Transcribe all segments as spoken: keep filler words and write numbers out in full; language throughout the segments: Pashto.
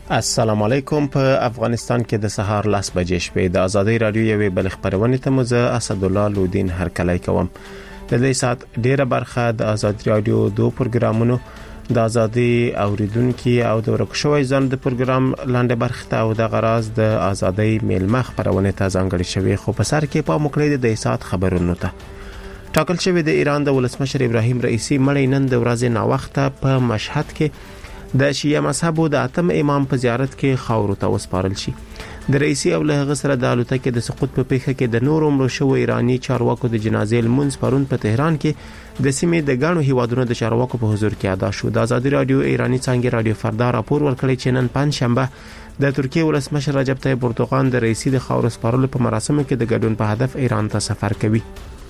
السلام علیکم. په افغانستان کې د سهار لاس بجې شپې د ازادي رادیو یوې بل خبرونه ته مزه اسد الله لودین هرکلی کوم. د دې سات ډیره برخه د ازادي رادیو دوه پروګرامونو د ازادي اوریدونکو او د ورکشوي ځان د پروګرام لاندې برخه ته او د غراز د ازادي میلمه خبرونه ته ځانګړي شوی خو په سر کې په مقلید د سات خبرونه ته ټاکل شوی د ایران د ولسمشر ابراهیم رئیسی مړی نن د ورځې نا وخته په مشهد کې د شیعه مذهب د اتم امام په زیارت کې خاورو ته وسپارل شي. د رئیسی او له غسر د الوتکې د سقوط په پیښه کې د نور عمر شو ایرانی چارواکو د جنازې لمونځ پرون په تهران کې د سیمې د غاڼو هیوادونو د چارواکو په حضور کې ادا شو. د ازادي رادیو ایرانی څنګه رادیو فردا راپور ورکړی چې نن پنځ شنبه د ترکیه ولسمشر رجب طیب اردوغان د رئیسی د خاورو سپارلو په مراسمو کې د ګډون په هدف ایران ته سفر کوي.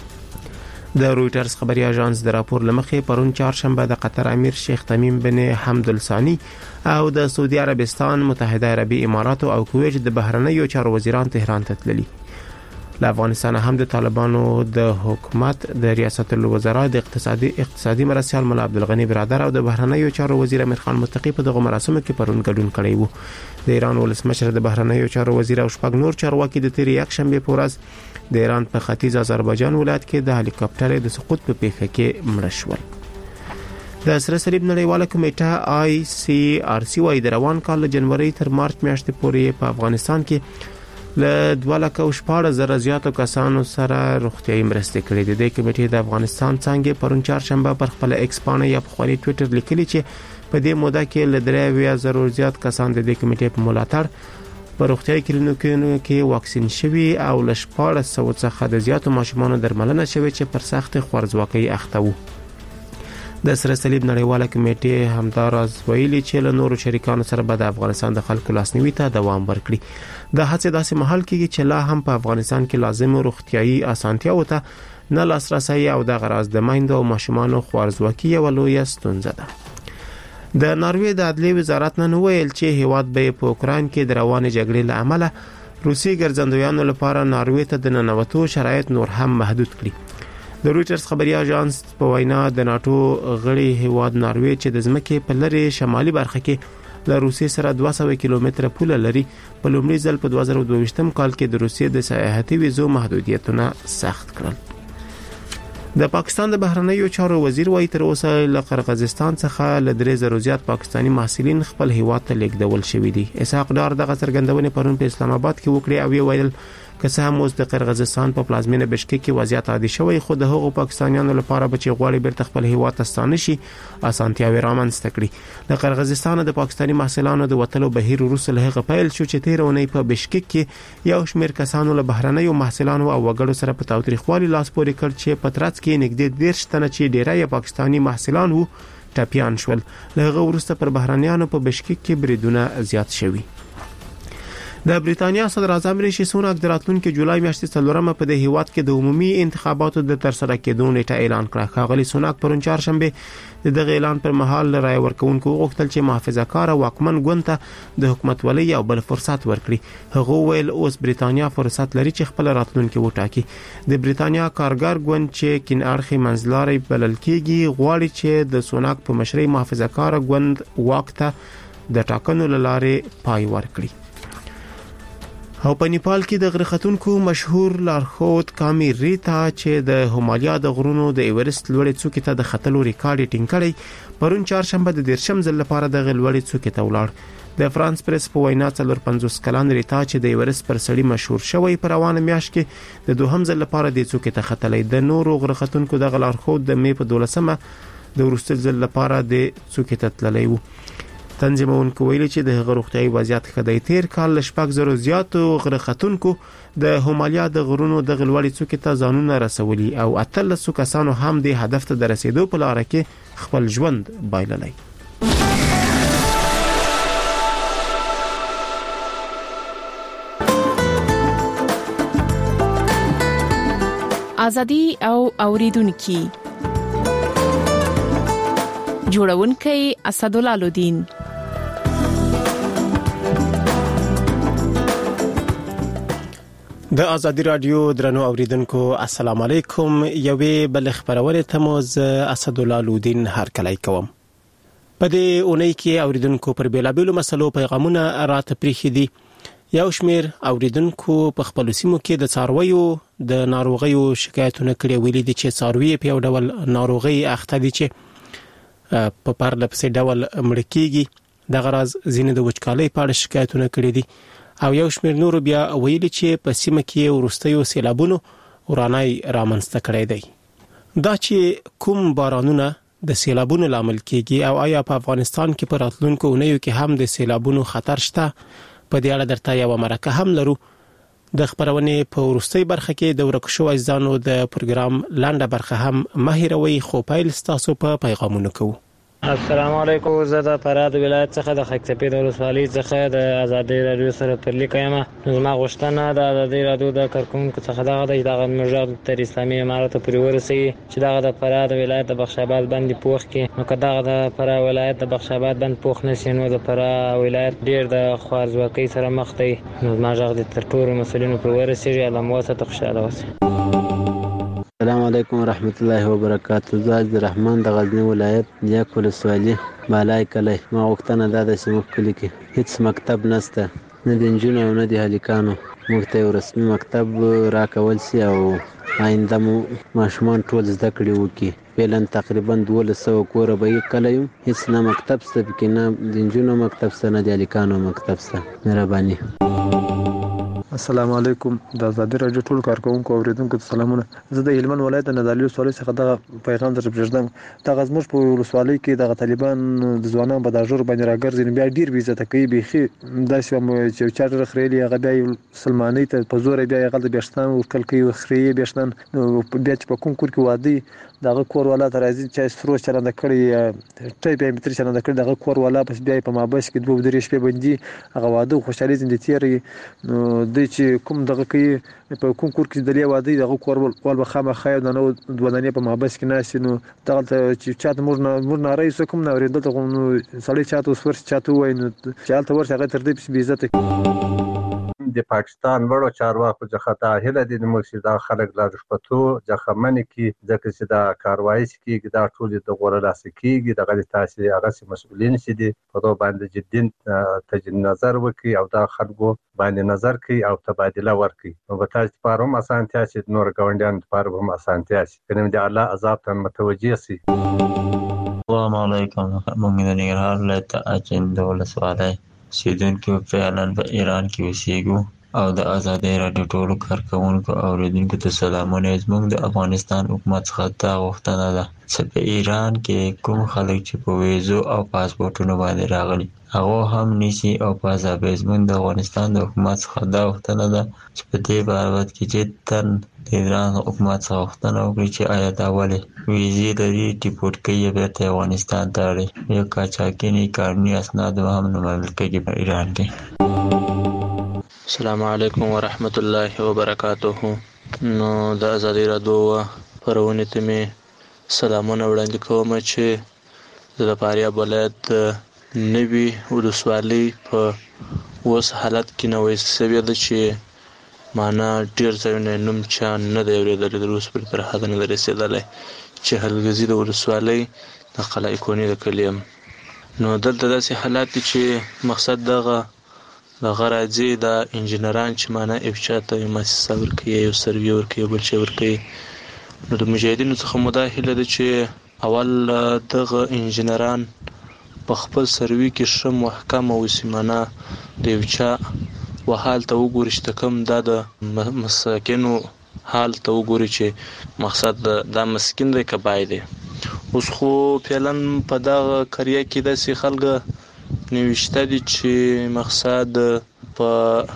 د رويټرز خبري اژانس د راپور لمخې پرون چهارشنبه د قطر امیر شیخ تمیم بن حمد الثانی او د سعودي عربستان، متحده عربي امارات او کویت د بهرنیو چارو وزیران تهران ته تللي. له افغانستان هم د طالبانو د حکومت د ریاست الوزرا د اقتصادي اقتصادي مرستيال مولا عبدالغنی برادر او د بهرنیو چارو وزیر امیر خان متقی په دغه مراسمو کې پرون ګډون کړی وو. د ایران ولسمشر د بهرنیو چارو وزیر او شپږ نور چارواکي د تیر یک شنبه په ورځ د ایران په ختیځ آذربایجان ولایت کې د هلیکاپټر د سقوط په پیښه کې مړه شول. د سره صلیب نړیواله کمیټه آی سی آر سی وايي د روان کال جنوري تر مارچ میاشتې پورې په افغانستان کې له دوه لک او شپږ زره زیاتو کسانو سره روغتیايي مرستې کړې دي. د کمیټې د افغانستان څنګه پرون چهارشنبه پر خپل ایکس باندې یا په خوري ټوئیټر لیکلي چې په دې موده کې له درې زره زیات کسان د دې کمیټې په ملاتړ په روغتیايي کلینیکونو کې واکسین شوي او له شپږ سوه څخه د زیاتو ماشومانو درملنه شوې چې پر سخت خوارځواکۍ اخته وو. د سره صلیب نړیواله کمیټې همداراز ویلي چې له نورو شریکانو سره به د افغانستان د خلکو لاسنیوي ته دوام ورکړي. د هڅې داسې مهال کې چې لا هم په افغانستان کې لازم روغتیايي اسانتیاو ته نه لاسرسي او د غراز د مایندو او ماشومانو خوارځواکي یو لوی ستونزه ده. د ناروې د عدلي وزارت نن ویل چې هیواد به په اوکران کې د روانې جګړې له امله روسي ګرځندویانو لپاره ناروې ته د ننوتو شرایط نور هم محدود کړي. د رويټرز خبري اژانس په وینا د ناتو غړي هیواد ناروې چې د ځمکې په لری شمالي برخه کې له روسیې سره دوه سوه کیلومتره پوله لري په لومړي ځل په دوه زره دوه ویشتم کال کې د روسیې د سیاحتي ویزو محدودیتونه سخت کړل. د پاکستان د بهرنیو چارو وزیر وايي تر اوسه له قرغیزستان څخه له درې زره زیات پاکستانی محصلین خپل هیواد ته لیږدول شوي دي. اسحاق ډار د څرګندونې پرون په اسلام آباد کې وکړي او ویل که څه هم اوس د قرغیزستان په پلازمینه بشکک کې وضعیت عادي شوی خو د هغو پاکستانیانو لپاره به چې غواړي بیرته خپل هیواد ته ستانه شي اسانتیاوې رامنځته کړي. د قرغیزستان د پاکستانی محصلانو د وټلو بهیر وروسته له هغه پیل شو چې تیر اونۍ په بشکک کې یو شمېر کسانو له بهرنیو محصلانو او وګړو سره په تاوتریخوالي لاس پورې کړ چې په ترڅ کې نږدې دېرش تنه چې ډیری پاکستانی محصلان وو ټپیان شول. له هغه وروسته پر بهرنیانو په بشکک کې بریدونه زیات شوي. د بریتانیا صدر اعظم ریشي سوناک د راتلونکي جولای میاشتې څلورمه په د هیواد کې د عمومي انتخاباتو د ترسره کېدو نیټه اعلان کړه. ښاغلي سوناک پرون چهارشنبه دغه اعلان پر مهال رای ورکوونکو غوښتل چې محافظه‌کار واکمن ګوند ته د حکومتولۍ یو بل فرصت ورکړي. هغه ویل اوس بریتانیا فرصت لري چې خپل راتلونکي وټاکي. د بریتانیا کارګر ګوند چې کین اړخي منځلاري بلل کېږي غواړي چې د سوناک په مشرۍ محافظه‌کار ګوند واک ته د ټاکنو لاره پای ورکړي. او په نیپال کې د غرختونکو مشهور لارښود کامی ریتا چې د هیمالیا د غرونو د ایورست لوړې څوکې ته د ختلو ریکارډ ټینګ کړی پرون چهارشنبه د دیرشم ځل لپاره د لوړې څوکې ته ولاړ. د فرانس پریس په وینا څلور پنځوس کلن ریتا چې د ایورست پر سړی مشهور شوی پر روانه میاشت کې د دوهم ځل لپاره د څوکې ته ختلې. د نورو غرختونکو د لارښود د مې په دولسمه د وروستي ځل لپاره د څوکې ته تللی وو. تنظیمونکو ویلي چې د غروختیاي وضعیت خدای تیر کال شپږ زره زیاتو غرختونکو د هیمالیا د غرونو د غلوړې څوکې ته ځانونه رسولي او اتلس کسانو هم د هدف ته د رسیدو په لار کې خپل ژوند بایللی. ازادي او اوریدونکو جوړونکي اسد الله لودین. د ازادي رادیو درنو اوریدونکو السلام علیکم. یوې بل خبرونه ته مو ز اسد الله لودین هرکلی کوم. په دې اونۍ کې اوریدونکو پر بیلابېلو مسلو پیغامونه راته پریښي دي. یو شمېر اوریدونکو په خپل سیمو کې د څارویو د ناروغیو شکایتونه کړي، ویلي دي چې څاروي په یو ډول ناروغي اخته دي چې په پرله پسې ډول مړ کېږي. دغه راز ځینې د وچکالۍ په اړه شکایتونه کړي دي او یو شمېر نور بیا ویلي چې په سیمه کې وروستیو سیلابونو ورانای رامنځته کړی دی. دا چې کوم بارانونه د سیلابونو لامل کېږي او آیا په افغانستان کې پر راتلونکو اونیو کې هم د سیلابونو خطر شته، په دې اړه درته یو مرکه هم لرو. د خبرونې په وروستۍ برخه کې د ورک شوو اجزانو د پروګرام لنډه برخه هم مه هېروئ، خو پیل ستاسو په پیغامونو کوو. السلام علیکم. زه د فراه د ولایت څخه د خاک سپید ولسوالۍ څخه د ازادۍ رادیو سره پر لیک یم. زما غوښتنه د ازادۍ رادیو د کارکونکو څخه دغه د دغه مجاهد تر اسلامي امارت پورې ورسوي چې دغه د فراه د ولایت د بخش آباد باندې پوخ کې، نو که دغه د فراه ولایت د بخش آباد باندې پوخ نشي نو د فراه ولایت ډیر د خوارځواکۍ سره مخ دی. نو زما غږ د تر ټولو مسؤلینو پر ورسېږي. الله مو وساتي، خوشاله اوسئ. السلام علیکم ورحمت الله وبرکاته. زه عبدالرحمن د غزنی ولایت نیک ولسوالي بالای کلی. ما غوښتنه دا ده چې موږ کلي کې هیڅ مکتب نشته، نه د نجونو او نه د هلکانو. موږ ته یو رسمي مکتب راکول شي او آینده مو ماشومان ټول زده کړې وکړي. فعلا تقریبا دولس سوه کوره به یې کلی یم، هیڅ نه مکتب شته پکې، نه د نجونو مکتب شته نه د هلکانو مکتب شته. مهرباني. السلام علیکم. د ازادي رادیو ټول کارکونکو او اوریدونکو ته سلامونه. زه د هلمند ولایت د نادعلي ولسوالۍ څخه دغه پیغام در پرېږدم. دغه زموږ په ولسوالۍ کې دغه طالبان د ځوانانو په داژور باندې راګرځي، بیا ډیر بې عزته کوي. بیخي داسې هم چې چا ډېره خریلي هغه بیا یې سلمانۍ ته په زوره بیا یې هغلته بېشتان ورکول کوي، خرې یې بېشتان. بیا چې په کوم کور کې واده دغه کور والا ته راځي چې سروش چلنده کړی، ټیپ یې متر چلنده کړی، دغه کور والا پس بیا په مابس کې دوه درې شپې بندي هغه واده خوشحالي زندګي تېروي. نو دوی چې کوم دغه کوي په کوم کور کې د لې واده دغه کور ول به خامخا یو دانه دوه دانې په مابس کې ناشي. نو دغلته چې چاته موږ نه موږ نه راځي کوم نه اورېدل ته نو سړی چاته اوس ورس چاته وای نو چې حالت ورس هغه تر دې پس بې عزته. د پاکستان وړو چارواکو څخه دا هیله دي چې دا خلک لا رشوتو ځخمنې کې ځکه چې دا کاروایی کېږي، دا ټول د غوړه لاس کېږي. دغه د تاسې هغه سي مسؤلین چې دي په دغه باندې جدي تجدید نظر وکړي او دا خلکو باندې نظر کوي او تبادله ورکړي. نو به تاسو لپاره هم اسانتیا شي، نور ګاونډیانو لپاره هم اسانتیا شي، کنه د الله عذاب ته متوجه شي. السلام علیکم. موږ د ننګرهار ولایت اچین د ولسوالۍ اوسیدونکي فعلا په ایران کې اوسېږو او د ازادۍ راډیو ټولو کارکوونکو او اوریدونکو ته سلامونه. زموږ د افغانستان حکومت څخه دا غوښتنه ده چې په ایران کې کوم خلک چې په ویزو او پاسپورټونو باندې راغلي هغه هم نیسي او په ازابې. زموږ د افغانستان د حکومت څخه دا غوښتنه ده چې په دې بابت کې جداً د ایران حکومت څخه غوښتنه وکړي چې آیا دا ولې ویزې لري، ډیپورټ کوي یې بیرته افغانستان ته اړوي، یا قاچاقي قانوني اسناد هم نه منل کېږي په ایران کې. السلام علیکم ورحمت الله وبرکاته. نو د ازادۍ راډیو خپرونې ته مې سلامونه وړاندې کوم چې د فاریاب ولایت نوي ولسوالۍ په اوس حالت کې نوې سوې ده چې معنا ډېر ځایونه نوم چا نه دی اورېدلی، تر اوسه پورې تر حده نه دی رسېدلی چې حلګزي د ولسوالۍ د قلعه کونې د کلي یم. نو دلته داسې حالات دي چې مقصد دغه دغه راځي د انجینران چې معنا یو چا ته یو مؤسسه ورکوي، یو سروي ورکوي، بل شی ورکوي. نو د مجاهدینو څخه مو دا هیله ده چې اول دغه انجینران په خپل سروي کې ښه محکم اوسي، معنا د یو چا وحال ته وګوري چې کوم دا د مساکینو حال ته وګوري چې مقصد دا مسکین دی که بای دی. اوس خو فعلا په دغه قریه کې داسې خلک نوشته دي چې مقصد په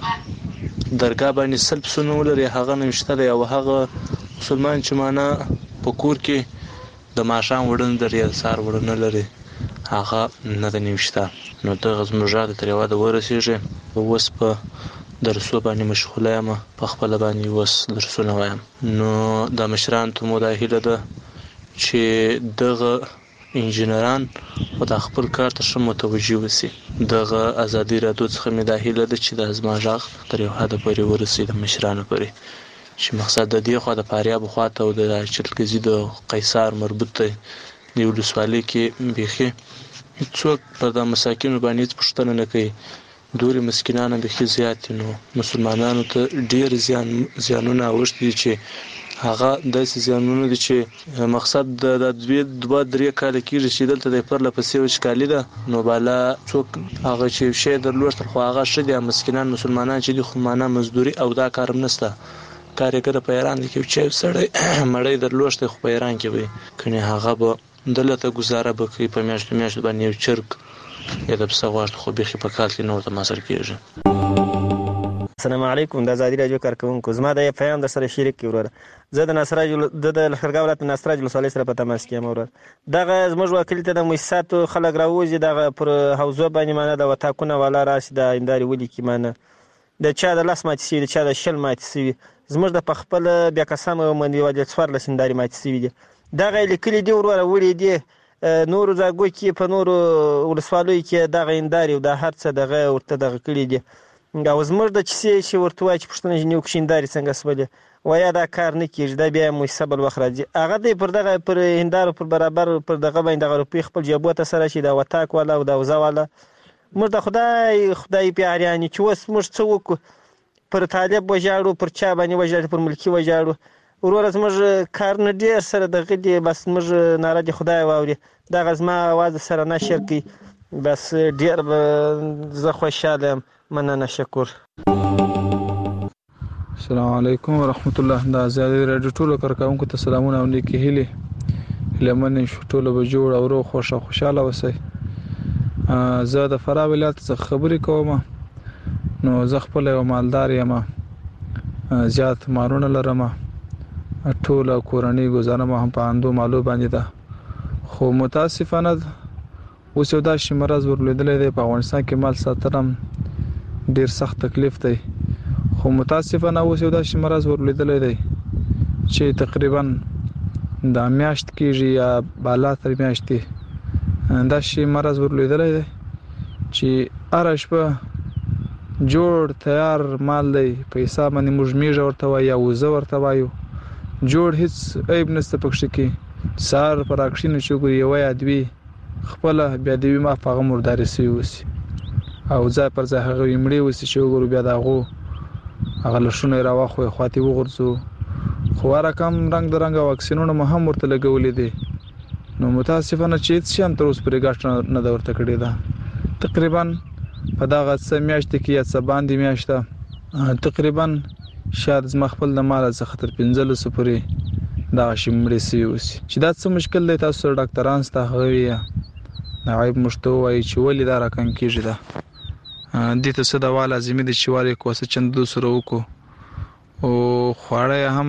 درګاه باندې سل پسونه ولري، هغه نوشته دی، او هغه مسلمان چې معنا په کور کې د ماښام وړن لري یا د سهار وړن نه لري هغه نه ده نوشته. نو دغه زموږ غږ تر هېواده ورسېږي. اوس په درسو باندې مشغوله یم، په خپله باندې اوس درسونه وایم. نو د مشرانو ته مو دا هیله ده چې دغه انجینران خو د خپل کار ته ښه متوجه اوسي. دغه ازادۍ راډیو څخه مې دا هیله ده چې دا زما غږ تر یو حده پورې ورسوي د مشرانو پورې، چې مقصد د دې خوا د فاریاب خوا ته او د چلګزي د قیصار مربوط دی د ولسوالۍ کې بیخي څوک پر د مساکینو باندې هیڅ پوښتنه نه کوي. دوري مسکینان به زیات دي، نو مسلمانانو ته ډیر زیان زیانونه اوښتي چې هغه داسې زیانونه دي چې مقصد د دوه دوه درې کال کېږي چې دلته د پرله پسې وچکالي ده، نو بالا څوک هغه چې شی درلوشتل خو هغه ښه دي. مسکینان مسلمانان چې دي خو معنا مزدوري او دا کار هم نشته. کارګر په ایران کې چې سړی مړی درلوشته خو په ایران کې وي کني هغه به دلته گزاره وکړي په میاشتو میاشتو باندې یو چرګ یا د پسه غوښه خو بيخي په کال کې نو ته مصر کېږي. السلام علیکم، د ازادي رادیو کارکونکو، زما د پیغام در سره شریک کی ورور. زه د نصراج د لښکرګاه ولایت نصراج ولسوالۍ سره په تماس کې یم ورور. دغه زموږ وکیل ته د مؤسساتو خلک راوځي دغه پر حوزه باندې مانه د وتاکونه ولا راشي د انداري ولي کې مانه د چا د لاس ماتي سي د چا د شل ماتي سي زموږ د پخپل بیا قسم باندې وجه څوار لسنداري ماتي سي دي. دغه لیکلي دی ورور وړي دي نور زاګو کې په نور ولسوالۍ کې دغه انداري او د هر څه دغه ورته دغه کړی دي. دا زموږ د چسی چې ورته وای چې پښتنه جنیو کښینداري څنګه سولې ویا دا کار نه کیږي، دا بیا مؤسسه بل وخت راځي هغه دی پر دغه پر هندارو پر برابر پر دغه باندې دغه روپی خپل جیبو ته سره شي دا وتاک ولا او دا وزا ولا موږ د خدای خدای پیاریانی چې وس موږ څه وکړو پر طالب وجاړو پر چا باندې وجاړو پر ملکی وجاړو ورور موږ کار نه ډیر سره دغه دی بس موږ ناره دی خدای واوري دا غزما आवाज سره نشر کی بس ډیر زه خوشاله مننه شکر. السلام علیکم ورحمت الله. د ازادي رادیو ټولو کارکونکو ته سلامونه او نیکی هیلې لمن شو ټولو به جوړ او روغ خوشا خوشاله وسی. زه د فراه ولایت څخه خبرې کوم، نو زه خپل یو مالدار یم، زیات مارونه لرم، ټول کورنۍ گزاره ما هم په اندو مالو باندې ده، خو متاسفانه اوس یو داسې مرض ورلیدلی دی په افغانستان کې مال ساتنه ډیر سخت تکلیف دی، خو متاسفانه اوس یو داسې مرض ورلیدلی دی چې تقریبا د میاشت کېږي یا بالا تر میاشتې داسې مرض ورلیدلی دی چې هره شپه جوړ تیار مال دی په حساب باندې موږ میږه ورته وایو یا وزه ورته وایو، جوړ هیڅ عیب نشته پکښې کې. سهار په راکښینو چې وګورو یوه یا دوې خپله بیا د یوې مخ په هغه مردارې سوي اوسي او ځای پر ځای هغه مړې اوسي چې وګورو بیا د هغو هغه لشونه یې راواخلو خواته یې وغورځو. خو هر رقم رنګ د رنګ واکسینونه مو هم ورته لګولي دي، نو متاسفانه چې هېڅ شي هم تر اوسه پورې ګټه نه ده ورته کړې ده. تقریبا په دغه څه میاشتې کې یا څه باندې میاشته تقریبا شاید زما خپل د مال څخه تر پنځلسو پورې دغه شي مړې سوي اوسي. چې دا څه مشکل دی تاسو سره ډاکټران شته هغه وایي د عیب موږ ته ووایي چې ولې دا رقم کېږي ده دې ته څه دوا لازمي ده چې ولې کوڅه چندو سره وکړو او خواړه هم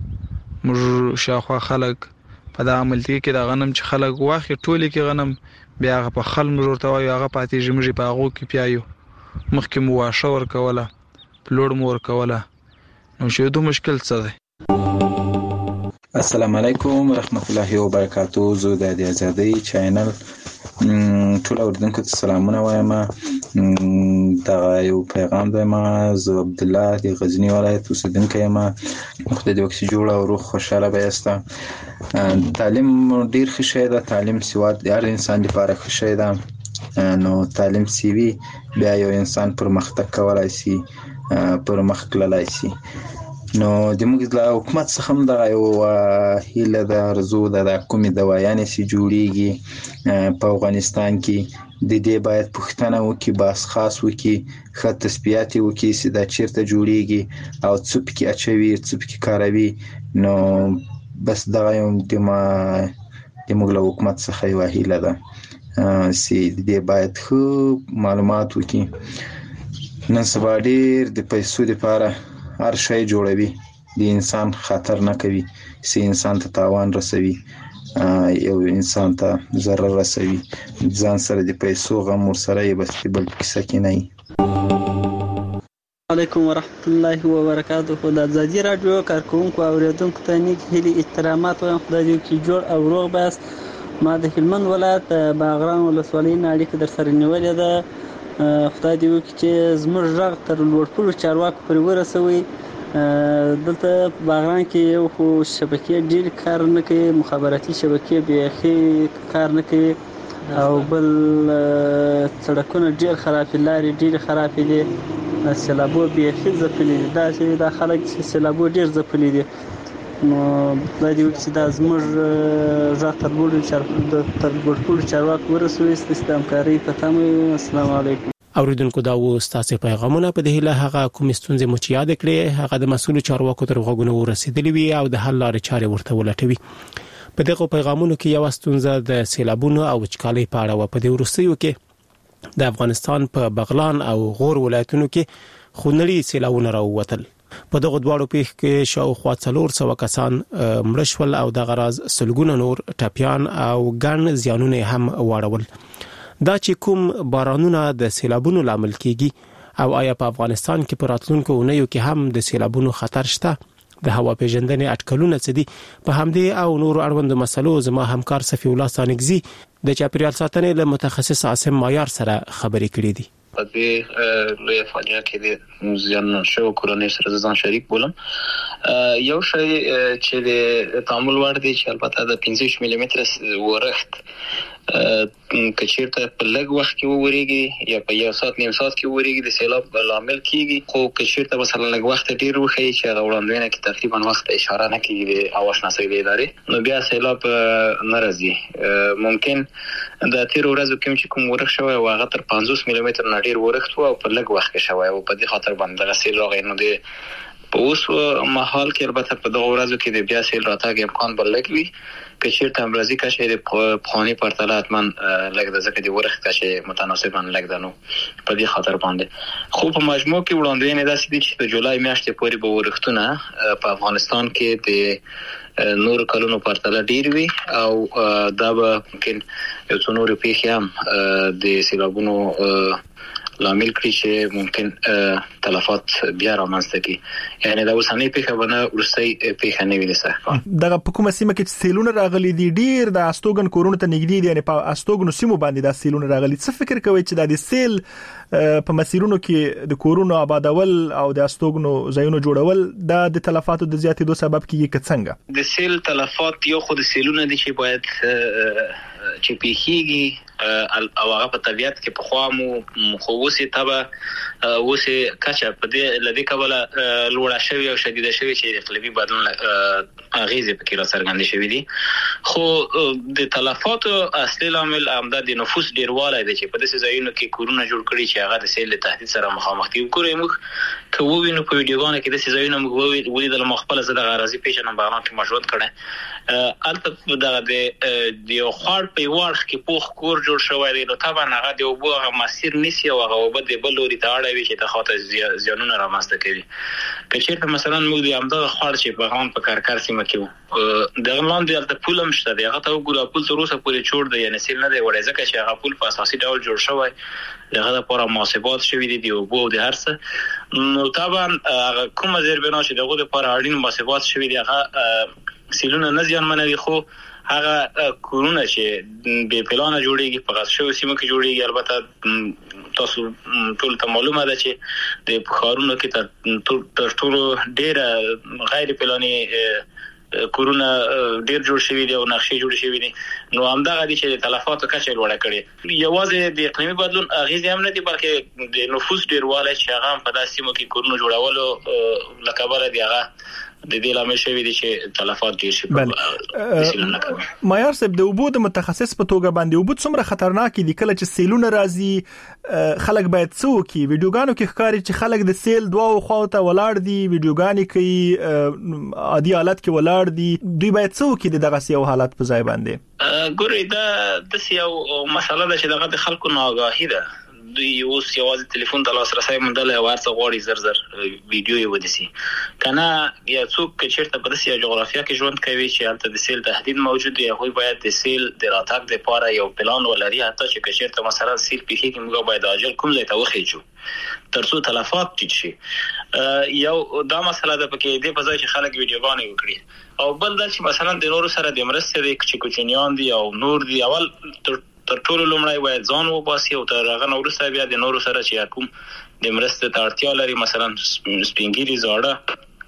موږ شاوخوا خلک په دغه ملتي کې د غنم چې خلک واخلي ټولې کې غنم بیا هغه په خل موږ ورته وایو هغه پاتېږي موږ په هغو کې پیایو مخکې مو واښه ورکوله پلوړ مو ورکوله، نو شیدو مشکل څه دی. السلام علیکم ورحمت الله وبرکاتو. زه د ازادۍ چینل ټول اوریدونکو ته سلامونه وایم. دا یو پیغام دی، ما زه عبد الله د غزنی ولایت اوسیدونکی یم. خدای دې وکړي جوړ او روغ خوشاله به یاست. تعلیم ډیر ښه شی ده، تعلیم سواد د هر انسان لپاره ښه شی ده، نو تعلیم سی وي بیا یو انسان پرمختګ کولای شي پرمخ تللی شي. نو د موږ له حکومت څخه هم دغه یو هیله ده ارزو ده د کومې دوايانې چې جوړیږي په افغانستان کې د دې باید پوښتنه وکړي، بحث خاص وکړي، ښه تثبیات یې وکړي چې دا چیرته جوړیږي او څه پکې اچوي څه پکې کاروي. نو بس دغه یو د ما د موږ له حکومت څخه یوه هیله ده چې د دې باید ښه معلومات وکړي. نن سبا ډېر د پیسو دپاره هر شی جوړوي، د انسان خطر نه کوي، سي انسان ته تاوان رسوي، یو انسان ته ضرر رسوي، ځان سره د پیسو غم ورسره یې بس بل کیسه کې نه وي. علیکم ورحمت الله وبرکاته. د ازادي رادیو کارکونکو اوریدونکو ته نیک هیلې احترامات وایم. خدای دې وکړي جوړ او روغ بس. ما د هلمند ولایت باغران ولسوالۍ نه اړیکه در سره نیولې ده. خدای دې وکړي چې زموږ غږ تر لوړپوړو چارواکو پورې ورسوي. دلته په باغران کې یو خو شبکې ډېر کار نه کوي، مخابراتي شبکې بیخي کار نه کوي، او بل سړکونه ډیر خراب دي، لارې ډیر خراب دي، سیلابو بیخي ځپلي دي. دا چې دا خلک چې سیلابو ډیر ځپلي دي، نو دا دی چې دا زموږ ځا تر ګورو تر ګورو چارواکو ورسوي ست همکاري په تمه. السلام علیکم. اوریدونکو دا و ستاسو پیغامونه په دې له هغه کوم ستونزې مو چې یاد کړې هغه د مسؤل چارواکو تر غوږونو ورسېدلې وي او د حل لارې چارې ورته ولټوي. په دغه پیغامونو کې یو ستونزه د سیلابونو او وچکالۍ په اړه و. په دې وروستیو کې د افغانستان په بغلان او غور ولایتونو کې خونړي سیلابونه راووتل. په دغه دواړو پیښ کې شاوخوا څلور سوه کسان مړه شول او د غراز سلګونه نور ټپيان او ګڼ زیانونه هم واړول. دا چې کوم بارانونه د سیلابونو لامل کیږي او آیا په افغانستان کې په راتلونکو اونیو کې هم د سیلابونو خطر شته؟ د هوا پیژندنې اټکلونه څه دي؟ په همدې او نور اړوند مسلو زما همکار صفی الله سانګزي د چاپیریال ساتنې له متخصص عاصم مایار سره خبرې کړې دي. په دې لوی فاجعه کې د زیان شوو کورنۍ سره ځان شریک بولم. یو شی چې د تعامل وړ دی چې البته د پنځه ملي متر ورښت کچیرته په لږ وخت کې ووريږي یا په یو ساعت نیم ساعت کې ووريږي د سیلاب عامل کیږي. خو کچیرته مثلا لږ وخت ډیر وخی چې هغه وړاندوینه کې تقریبا وخت اشاره نه کوي د اواش نسوي د ادارې، نو بیا سیلاب ناراضي. ممکن د تیر ورځو کې چې کوم ورښت شوی او هغه تر پنځوس ملي متر نه ډیر ورښت او په لږ وخت کې شوی او په دې خاطر باندې غسیل راغی. نو د په اوس مهال کې البته په دغه ورځو کې د بیا سیل راتګ امکان بلګ وي. کچیرته امروزي کشه د پخوانی پرتله اتمن لګ د ځکه د ورښت کشه متناسبا لګ دنو په دې خاطر باندې. خو په مجموع کې وړاندوینه داسې دي چې د جولای میاشتې پورې به ورښتونه په افغانستان کې د نور کلونو پرتله ډیر وي او دا به ممکن یو څو نور پیښې هم د سیلابونو لامل کړي چې ممکن تلفات بیا رامنځته کړي. یعنی دا اوسنۍ پیښه ونه ورستۍ پیښه نه وي لسه. دغه په کومه سیمه کې سیلونه راغلي دي ډیر د استوګن کورونو ته نږدې دي، یعنی په استوګنو سیمو باندې د سیلونه راغلي. څه فکر کوي چې د سیل په مسیرونو کې د کورونو آبادول او د استوګنو ځایونو جوړول د تلفاتو د زیاتېدو سبب کیږي که څنګه؟ د سیل تلفات یو خود سیلونه دي چې باید چې پیخیږي او هغه په طبيعت کې په خوا مو خووسي تبه وسه کچا په دې لدی کوله لوړه شوی او شدیده شوی چې اقلیمي بدلون اغیزه پکې را څرګند شوی دي. خو د تلفاتو اصلي عامل عمده د نفوس ډیروالی دی چې په دې ځایونو کې کورونه جوړ کړي چې هغه د سیل له تهدید سره مخامخ دي. ګورئ موږ کوو وینو په ویډیوګانو کې د دې ځایونو موږ ولیدل مخبل زده غرازي پیژنم باران کې مشروط کړي البته د د یو خړ په ورخ کې پوخ کور جوړ شوی دی. نو طبعا هغه د وبو هغه مسیر نسی او هغه وبد د بلوري ته اړوي چې د خاطر زیانونه رامنځته کوي. کچېرته مثلا موږ د امده خړ چې په غون په کارکار سیمه کې د لاندې د پولم شته دی هغه ته وګوره پول تر اوسه پورې چور دی، یعنی سیل نه دی وړي ځکه چې هغه پول په اساسي ډول جوړ شوی دغه لپاره محاسبات شوی دي دی وبو د هرڅه. نو طبعا کومه زیربنا چې دغه لپاره اړین محاسبات شوی دی هغه سیلونه نه زیان منوي. خو هغه کورونه چې به پلان جوړیږي په غاښ شو سیمه کې جوړیږي. البته تاسو ټول ته معلومه ده چې د بخارونو کې تر ټولو ډېر غیر پلاني کورونه ډېر جوړ شوی دي او نقشې جوړ شوی دي. نو همدغه دي چې د تلفاتو کچه لوړه کړي. یوازې د اقلیمي بدلون اغیزې هم نه دي بلکې د نفوس ډیروالی چې هغه په داسې سیمو کې کورونه جوړولو لکبره دی هغه د دې لامل شوی دي چې تلفات ډیر شي. مایار صاحب د وبو د متخصص په توګه باندې وبو څومره خطرناک دي کله چې سیلونه راځي؟ خلک باید څه وکړي؟ ویډیوګانو کې ښکاري چې خلک د سیل دواو خواته ولاړ دي، ویډیوګانې کوي، عادي حالت کې ولاړ دي. دوی باید څه وکړي دغه سیو حالت په ځای باندې؟ ګورئ دا د سیو مسله ده چې دغه د خلکو ناآگاهي ده. دوی اوس یوازې ټلیفون ته لاسرسی موندلی او هر څه غواړي زر زر ویډیو یې ودیسي کنه. یا څوک که چېرته په داسې جغرافیه کې ژوند کوي چې هلته د سیل تهدید موجود دی، هغوی باید د سیل د راتګ دپاره یو پلان ولري. حتی چې که چېرته مثلا سیل پیښېږي موږ باید عاجل کوم ځای ته وخیجو تر څو تلفات ټیټ شي. یو دا مسله ده پکې دې په ځای چې خلک ویډیوګانې وکړي. او بل دا چې مثلا د نورو سره د مرستې دی چې کوچنیان دي او نور دي، اول تر ټولو لومړی باید ځان وباسي او تر هغه نه وروسته بیا د نورو سره چې کوم د مرستې ته اړتیا لري مثلا سپین ږیري زاړه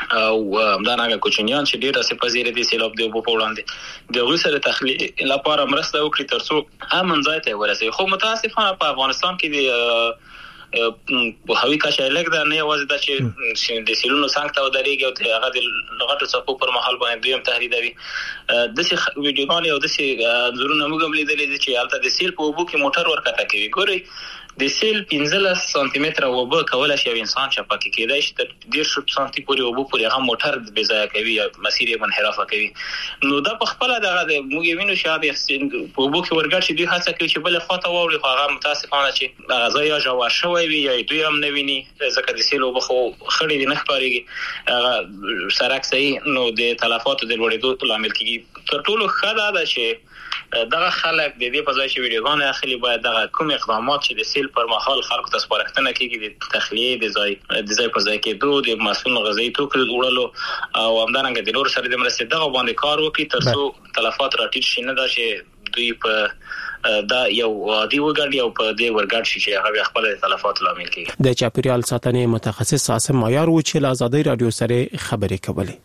او دا نه کوچنیان چې ډیر څه پذیر دي سیلاب دی په وړاندې د غوسه تخلیق لپاره مرسته وکړي ترڅو امن ځای ته ورسېږي. خو متاسفانه په افغانستان کې د په هوی کا شایلک دا نه یوازې د چې د سیلونو څنګه ته ودرېږي او هغه د لغټو څپو پر مهال باندې دویم تهدیدوي. د څه ویډیوګان او د څه زرونه موږ هم لیدلې چې البته د سیل په اوبو کې موټر ورکته کوي. ګوري د سیل پنځلس سانتي متره اوبه کولای شي انسان چې پکې کېدای شي تر ډیر شو سانتي پورې اوبه پورې هغه موټر بې ځای کوي یا مسیر یې منحراف کوي. نو دا په خپل دغه د موږ وینو شاده په اوبو کې ورګړ شي دوی هڅه کوي چې بل خواته ووري خو هغه متاسفانه چې غزا یا جوار شوی وي یا دوی هم نه ویني ځکه د سیل اوبه خو خړې دي نه ښکارېږي هغه سرک صحیح نو د تلفاتو د لوړېدو لامل کېږي. تر ټولو ښه دا ده چې دغه خلک د دې په ځای چې ویډیوګان اخلي باید دغه کوم اقدامات چې د سیل پر مهال خلکو ته سپارښتنه کیږي د تخلیه د ځای د ځای په ځای کې دوه د مسؤل غذایی توکو وړلو او همدارنګه د نور سره د مرستې دغه باندې کار وکړي ترڅو تلفات راټیټ شي نه دا چې دوی په دا یو عادي وګړي او په دې ورګړ شي چې هغه خپل تلفات لامل کیږي. د چاپیریال ساتنې متخصص عاصم معیار و چې له آزادۍ رادیو سره خبرې کولې.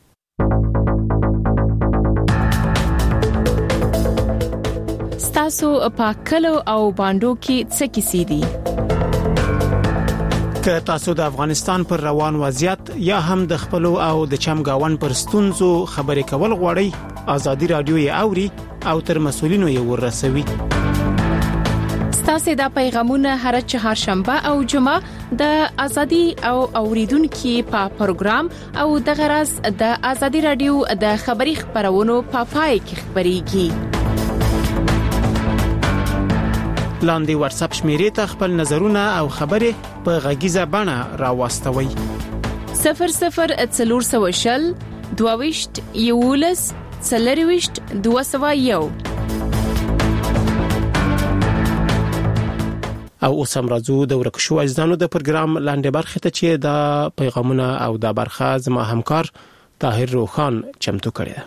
تاسو په کلو او باندو کې څه کیسې دي؟ که تاسو د افغانستان پر روان وضعیت یا هم د خپل او د چمګاون پر ستونزو خبرې کول غواړئ آزادۍ رادیو یې اوري او تر مسؤلینو یې ورسوي. ستاسو د پیغامونه هر چهارشنبه او جمعه د ازادي او اوریدونکو په پروګرام او د غرض د آزادۍ رادیو د خبري خبرونو په پای کې خبريږي. لاندې واتس اپ شمیرې ته خپل نظرونه او خبرې په غږیزه بڼه راوستوي. صفر صفر څلور سوه شل دوه یولس څلرويشت دوه سوه یو. او اوس هم راځو د ورکشو اجزانو د پروګرام لاندې برخه ته چې د پیغامونه او د برخه زما همکار طاهر روخان چمتو کړی.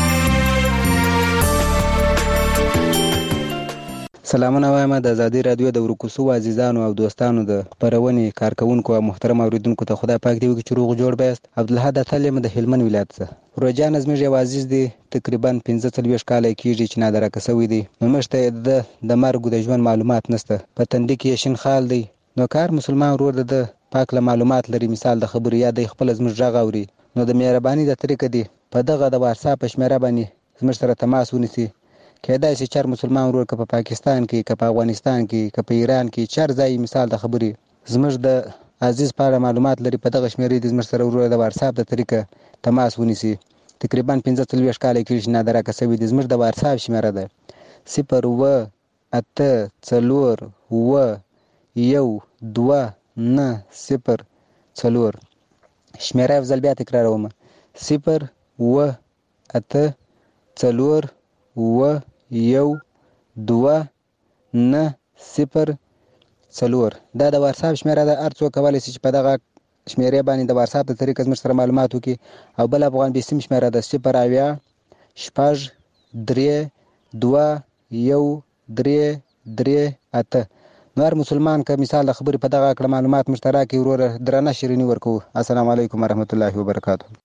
سلامونه وایم د آزادۍ رادیو د ورکوسو عزیزانو او دوستانو د خبرونې کارکونکو او محترم اوریدونکو ته خدای پاک دی چې روغ جوړ بیاست. عبدالحد اتلم د هلمند ولایت څخه روجان زموږ یو عزیز دی تقریبا پنځه څلوېښت کاله کېږي چې نادرکه شوی دی. نو مشته د د مرګ د ژوند معلومات نشته په تندې کې شین خال دی. نو کار مسلمان ورور د پاک له معلومات لري مثال د خبري یا د خپل زموږ ژغ اوري نو د مهرباني د طریقې دی په دغه د واتس اپ شمیره باندې زموږ سره تماس ونیسي. کېدای شي چر مسلمان ورور که په پاکستان کې که په افغانستان کې که په ایران کې چر ځای مثال د خبري زموږ د عزیز پاره معلومات لري په دغه شمیرې د زموږ سره ورور د واتس اپ د طریقې تماس ونیسي. تقریبا پنځه څلوېښت کاله کې نادرکه شوی د زموږ د واتس اپ شمیره ده صفر و اته څلور و یو دوه نه صفر څلور. شمیره افضل بیا تکراروم صفر و اته څلور و یو دوه نه صفر څلور. دا د واتس اپ شمیره ده. هر څوک کولی شي چې په دغه شمیرې باندې د واتس اپ د طریقې زموږ سره معلومات وکړي. او بل افغان بیسیم شمیره ده صفر اویا شپږ درې دوه یو درې درې اته. نو هر مسلمان که مثال د خبرې په دغه کړه معلومات مشترک وروره درنه شیرینی ورکو. السلام علیکم ورحمت الله وبرکاته.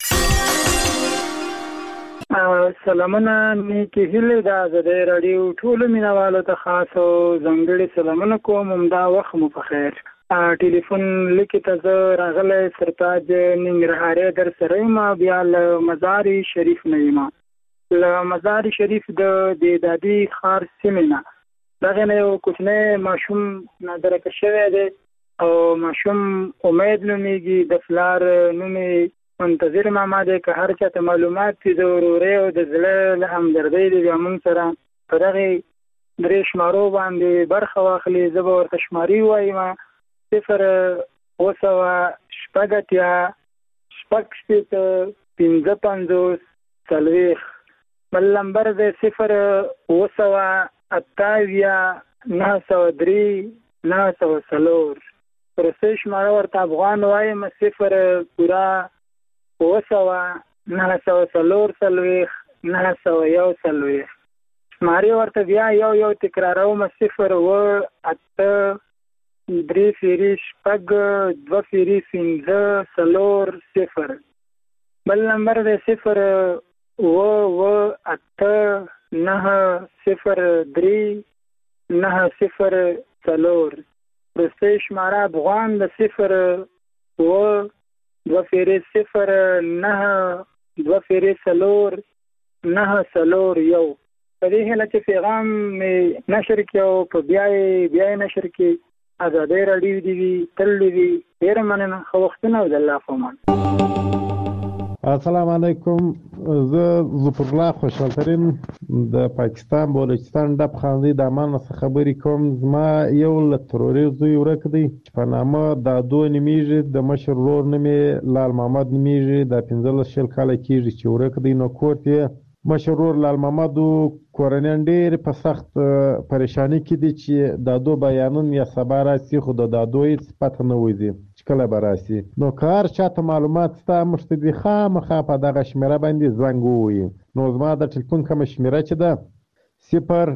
سلامونه نیکی هیله د آزادۍ رادیو ټولو مینوالو ته خاص او ځانګړي سلامونه کوم. همدا وخت مو په خیر. ټلیفون لیکي ته زه راغلی سرتاج ننګرهاري در سره یم بیا له مزار شریف نه یم. له مزار شریف د دادي ښار سیمې نه دغه نه یو کوچنی ماشوم نادرکه شوی دی او ماشوم امید نومیږي د فلار نومې منتظر ماما دی. که هر چاته معلومات دي د ورورۍ او د زړه له همدردۍ دی بیا موږ سره په دغې درې شمارو باندې برخه واخلي. زه به ورته شماري ووایم صفر اووه سوه شپږ اتیا شپږ شپېته پنځه پنځوس څلوېښت. بل نمبر دی صفر اووه سوه اته اویا نهه سوه درې نهه سوه څلور. وروستۍ شماره ورته افغان وایم صفر پوره اووه سوه نهه سوه څلور څلوېښت نهه سوه یو څلوېښت. شمارې ورته بیا یو یو تکراروم صفر اووه اته درې فیري شپږ دوه فیري پنځه څلور صفر بل نمبر دی صفر و و اته نه صفر درې نه صفر څلور. وروستۍ شماره افغان د صفر و دوه فیرې صفر نه دوه فیرې څلور نه څلور یو. په دې هیله چې پیغام مې نشر کړي او په بیا یې بیا یې نشر کړي. ازادي راډیو دې وي، تل دې وي. ډېره مننه، ښه وختونه او د الله په امان. السلام علیکم. زه ظفر الله خوشحال ترین د پاکستان بلوچستان ډب خاندي د امان څخه خبرې کوم. زما یو له تروریست زوی ورک دی چې په نامه دادو نومیږي، د مشر ورور نوم یې لال محمد نومیږي. دا پنځلس شل کاله کېږي چې ورک دی. نو کور یې مشر ورور لال محمد کورنیان ډېر په سخت پریشانی کې دي چې دادو بیانون یا سبا راسي، خو د دادو هېڅ پته نه وځي چې کله به راسي. نو که هر چاته معلومات شته موږ ته دې خامخا په دغه شمېره باندې زنګ ووهي. نو زما د ټلیفون کومه شمېره چې ده صفر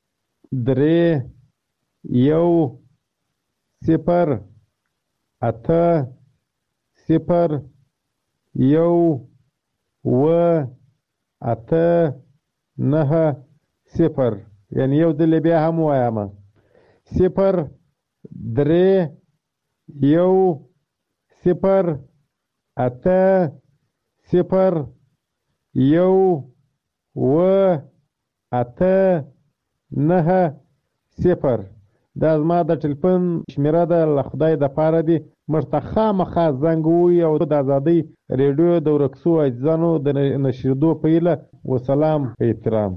درې یو صفر اته صفر یو اوه اته نه صفر، یعنی یو دل بیا هم وایم صفر درې یو صفر اته صفر یو اوه اته نه صفر. دا زما د ټلیفون شمېره ده، له خدای دپاره دي موږ ته خامخا زنګ ووهي او د ازادۍ ریډیو د ورک سوو عزیزانو د نشریدو په هیله. وسلام، په احترام.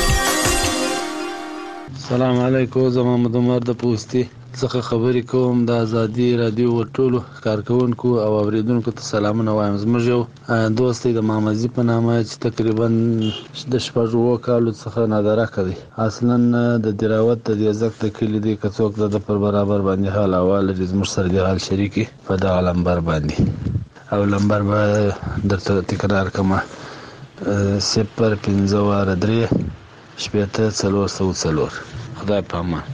السلام علیکم. زه محمد عمر د پوستي څخه خبرې کوم. د ازادي راډیو ټولو کارکونکو او اوریدونکو ته سلامونه وایم. زموږ یو دوست دی د مامزي په نامه چې تقریبا د شپږ اووه کالو څخه نادرکه دی. اصلا د دراوت د دیزک د کلي دی. که څوک د پر برابر باندې حال احوال لري زموږ سره د حال شریکي په دغه لمبر باندې، او لمبر به درته تکرار کړم صفر پنځه واره درې شپېته څلور سوه څلور. خدای په امان.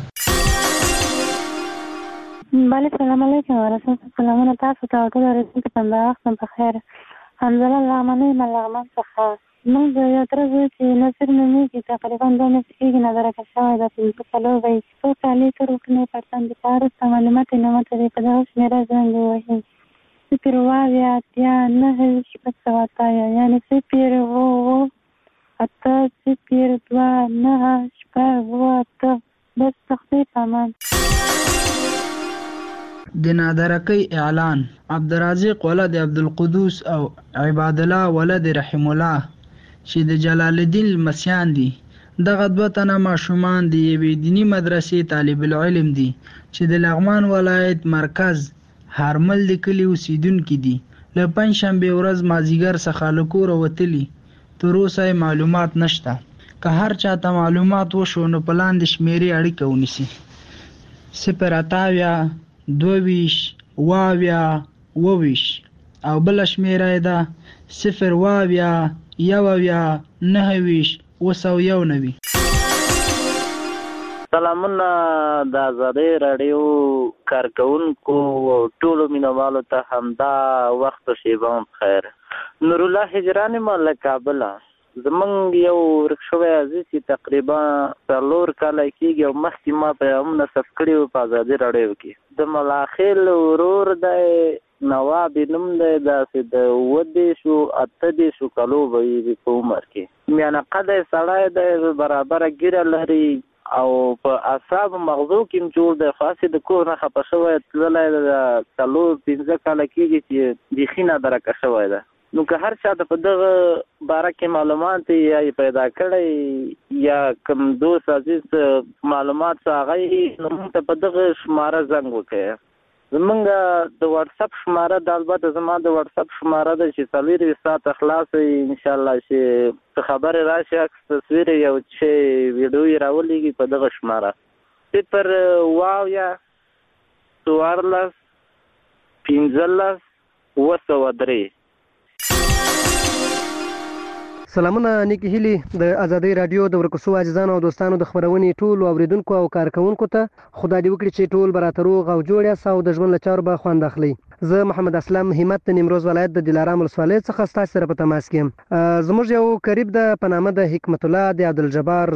بله، سلام علیکم ورحمت الله. سلامونه تاسو ته او ټول اورېدونکو ته. د وخت په خیر. حمزله لغمنۍ یم له لغمان څخه. موږ د یو تره زوی چې نصیر نومېږي تقریبا دوه میاشتې کېږي نادرکه شوی ده. پنځه څلور به یې څو کالې تر وړاندې پرتم د پاره وروسته معلومات یې نه ماته دی. په دغه شمېره زنګ ووهي صفر اووه اویا اتیا نهه شپږ سوه اتیا، یعنې صفر اووه اووه اته صفر دوه نهه شپږ اووه اته. بس تختی په امان. د نادرکۍ اعلان. عبدالرازق ولد عبدالقدوس او عباد الله ولد رحم الله چې د جلال الدین لمسیان دي. دغه دوه تنه ماشومان د یوې دیني مدرسې طالب العلم دي چې د لغمان ولایت مرکز هرمل د کلي اوسیدونکي دي. له پنجشنبې ورځ مازدیګر څخه له کوره وتلي، تر اوسه معلومات نشته. که هر چاته معلومات وشو نو په لاندې شمېرې اړیکه ونیسي: صفر اته اویا دوه ویشت اوه اویا اوه ویشت، او بله شمېره یې ده صفر اوه اویا یو اویا نهه ویشت اوه سوه یو نوي. سلامونه د ازادۍ راډیو کارکونکو او ټولو مینوالو ته همدا وخت او شیبه هم بخیر. نور الله هجران یم له کابله. زمونږ یو ورک شوی عزیز چې تقریبا څلور کاله کېږي او مخکې ما پیغامونه ثبت کړي وو په ازادي راډیو کې. د ملاخیل ورور دی نواب نوم دی، داسې د اووه دېرشو اته دېرشو کالو به وي په عمر کې. میانه قده سړی دی، برابره ږیره لري او په اعصابو مغزو کې هم جوړ دی. خاصې د کور نه خفه شوی تللی د څلور پنځه کاله کېږي چې بیخي نادرکه شوی ده. نو که هر چا ته په دغه باره کې معلومات یا یې پیدا کړی یا کوم دوست عزیز معلومات څه هغه یې نو موږ ته په دغه شماره زنګ وکړئ. زمونږ د واتساپ شماره د البته زما د واتساپ شماره ده چې څلورویشت ساعته خلاصه وي انشاءالله، چې څه خبرې راشي عکس تصویر یو چې ویډیو یې راولېږي په دغه شماره صفر اووه اویا څوارلس پنځلس اووه سوه درې. سلامونه نیکی هیلی د ازادۍ راډیو د ورکوسو عزیزانو او دوستانو د خبرونې ټولو اوریدونکو او کارکونکو ته خدای دې وکړي چې ټول به راته روغ او جوړ یاست او د ژوند له چارو به خوند اخلئ. زه محمد اسلم همت د نیمروز ولایت د دلارام ولسوالۍ څخه ستاسو سره په تماس کې یم. زموږ یو قریب د په نامه د حکمت الله د عبدالجبار